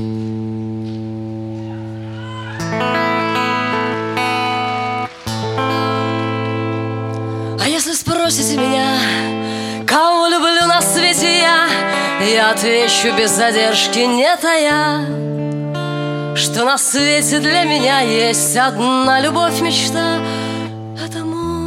А если спросите меня, кого люблю на свете я отвечу без задержки, не тая, что на свете для меня есть одна любовь, мечта. Это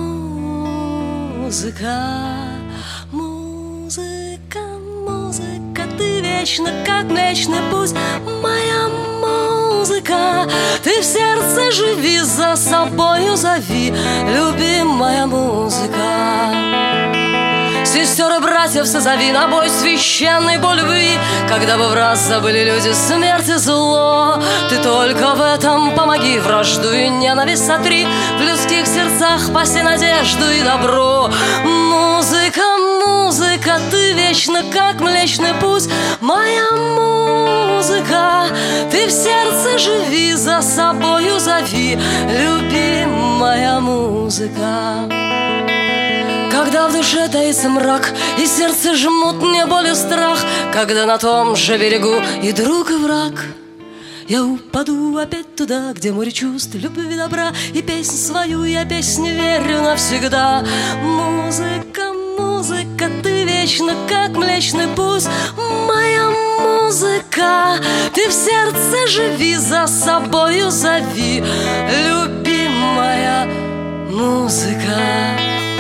музыка, музыка, музыка. Ты вечно, как Млечный Путь, моя музыка. Ты в сердце живи, за собою зови, любимая музыка. Сестер и братьев созови на бой священный бой любви. Когда бы в раз забыли люди смерть и зло, ты только в этом помоги. Вражду и ненависть сотри, в людских сердцах паси надежду и добро. Музыка, музыка, ты вечно, как Млечный Путь, моя музыка. Ты в сердце живи, за собою зови, любимая музыка. Когда в душе таится мрак, и сердце жмут мне боль и страх, когда на том же берегу и друг, и враг, я упаду опять туда, где море чувств, любви, добра, и песнь свою я песне верю навсегда. Музыка, музыка, ты вечно, как Млечный Путь, моя музыка. Ты в сердце живи, за собою зови, любимая музыка.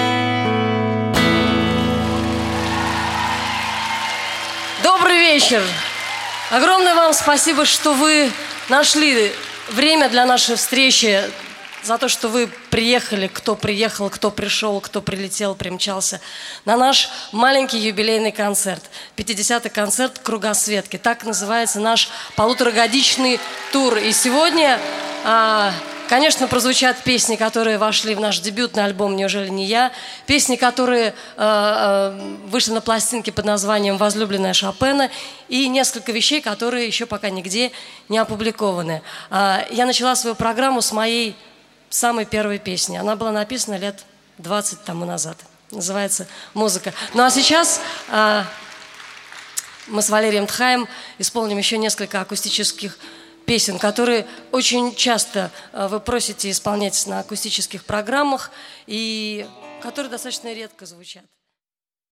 Добрый вечер! Огромное вам спасибо, что вы нашли время для нашей встречи, за то, что вы приехали, кто приехал, кто пришел, кто прилетел, примчался на наш маленький юбилейный концерт. 50-й концерт «Кругосветки». Так называется наш полуторагодичный тур. И сегодня, конечно, прозвучат песни, которые вошли в наш дебютный альбом «Неужели не я?», песни, которые вышли на пластинке под названием «Возлюбленная Шопена», и несколько вещей, которые еще пока нигде не опубликованы. Я начала свою программу с моей самой первой песни. Она была написана лет 20 тому назад. Называется «Музыка». Ну а сейчас мы с Валерием Тхаем исполним еще несколько акустических песен, которые очень часто вы просите исполнять на акустических программах и которые достаточно редко звучат.